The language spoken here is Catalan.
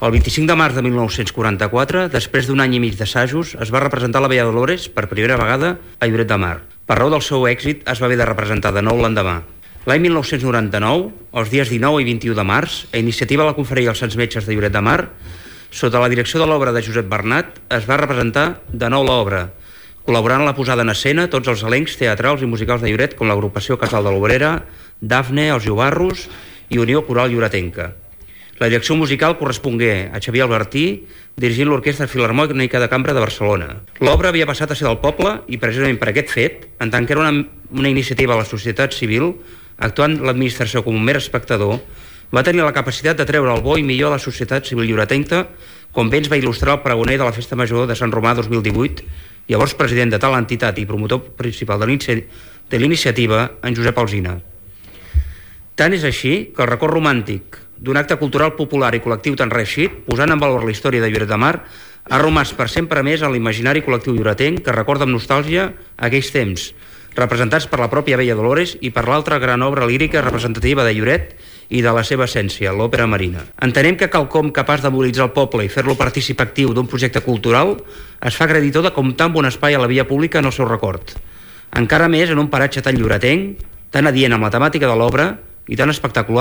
El 25 de març de 1944, després d'un any i mig d'assajos, es va representar la Vella Dolores per primera vegada a Lloret de Mar. Per raó del seu èxit, es va haver de representar de nou l'endemà. L'any 1999, els dies 19 i 21 de març, a iniciativa de la Confraria dels Sants Metges de Lloret de Mar, sota la direcció de l'obra de Josep Bernat, es va representar de nou l'obra, col·laborant en la posada en escena tots els elencs teatrals i musicals de Lloret, com l'agrupació Casal de l'Obrera, Dafne, els Llobarros i Unió Coral Lloretenca. La direcció musical correspongué a Xavier Albertí, dirigint l'Orquestra Filharmònica de Cambra de Barcelona. L'obra havia passat a ser del poble i, precisament per aquest fet, en tant que era una iniciativa de la societat civil, actuant l'administració com un mer espectador, va tenir la capacitat de treure el bo i millor de la societat civil lloretenca, com bé ens va il·lustrar el pregoner de la Festa Major de Sant Romà 2018, llavors president de tal entitat i promotor principal de l'iniciativa, en Josep Alsina. Tant és així que el record romàntic d'un acte cultural popular i col·lectiu tan reeixit, posant en valor la història de Lloret de Mar, ha romàs per sempre més en l'imaginari col·lectiu lloretenc que recorda amb nostàlgia aquells temps, representats per la pròpia Vella Dolores i per l'altra gran obra lírica representativa de Lloret i de la seva essència, l'òpera marina. Entenem que quelcom capaç de mobilitzar el poble i fer-lo partícip actiu d'un projecte cultural es fa creditor de comptar amb un espai a la via pública en el seu record. Encara més en un paratge tan lloretenc, tan adient amb la temàtica de l'obra i tan espectacular